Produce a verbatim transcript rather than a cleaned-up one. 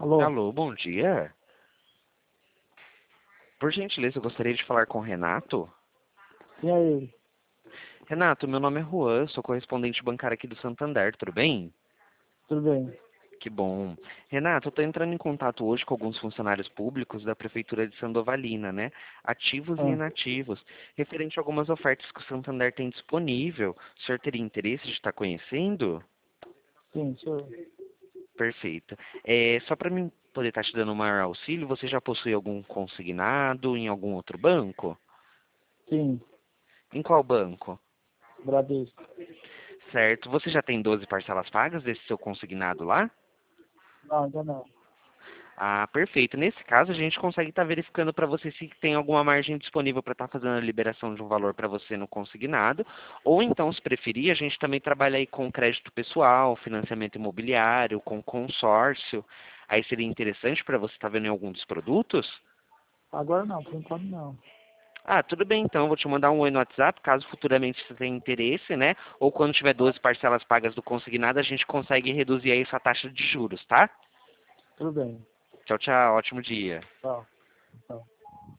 Alô? Alô, bom dia. Por gentileza, eu gostaria de falar com o Renato. Quem é ele? Renato, meu nome é Juan, sou correspondente bancário aqui do Santander, tudo bem? Tudo bem? Que bom. Renato, eu estou entrando em contato hoje com alguns funcionários públicos da Prefeitura de Sandovalina, né? Ativos e Ah, inativos, referente a algumas ofertas que o Santander tem disponível. O senhor teria interesse de estar conhecendo? sim, sou. Perfeito. É, só para mim poder estar te dando um maior auxílio, você já possui algum consignado em algum outro banco? Sim, Em qual banco? Bradesco. Certo. Você já tem doze parcelas pagas desse seu consignado lá? Não, ainda não. Ah, perfeito. Nesse caso, a gente consegue estar verificando para você se tem alguma margem disponível para estar fazendo a liberação de um valor para você no consignado. Ou então, se preferir, a gente também trabalha aí com crédito pessoal, financiamento imobiliário, com consórcio. Aí seria interessante para você estar vendo em algum dos produtos? Agora não, por enquanto não. Ah, tudo bem então, vou te mandar um oi no WhatsApp, caso futuramente você tenha interesse, né? Ou quando tiver doze parcelas pagas do consignado, a gente consegue reduzir aí essa taxa de juros, tá? Tudo bem. Tchau, tchau, ótimo dia. Tchau. Tchau.